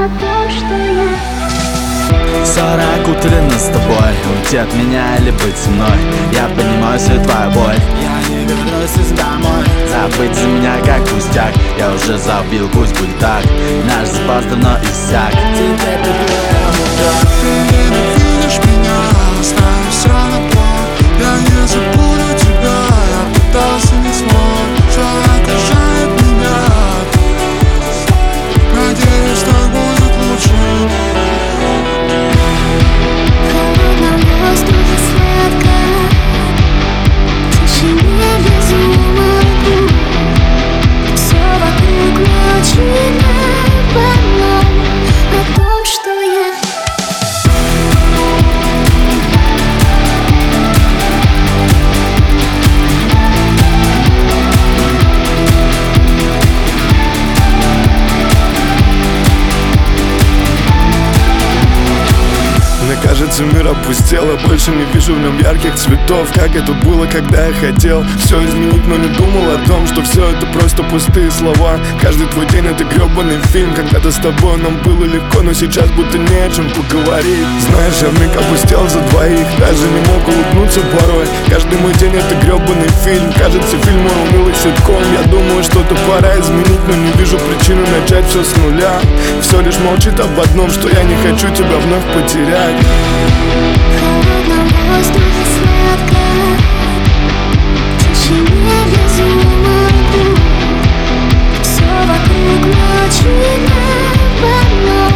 том, что я 40 утренно с тобой, уйти от меня или быть со мной. Я понимаю всю твою боль, я не вернусь домой. Забыть за меня как пустяк, я уже забил, пусть будет так. Наш запас давно иссяк. Теперь ты Ты ненавидишь меня, оставив все на пол. Я не забуду тебя, я пытался, не смог. Все окружает меня, надеюсь, так будет лучше. В холодном воздухе сладко, в тишине без умолку. Все вокруг молчит обо мной, о том, что я. Мне кажется, мир опустел, я больше не вижу в нем ярких цветов. Как это было, когда я хотел все изменить, но не думал о том, что все это просто пустые слова. Каждый твой день это гребаный фильм. Когда-то с тобой нам было легко, но сейчас будто не о чем поговорить. Знаешь, я вмиг опустел за двоих, даже не мог улыбнуться порой. Каждый мой день это гребаный фильм. Кажется, фильм мой унылый ситком. Я думаю, что-то пора изменить, но не вижу причины начать все с нуля. Все лишь молчит об одном, что я не хочу тебя вновь потерять. В холодном воздухе сладко, в тишине без умолку. Все вокруг молчит обо мной.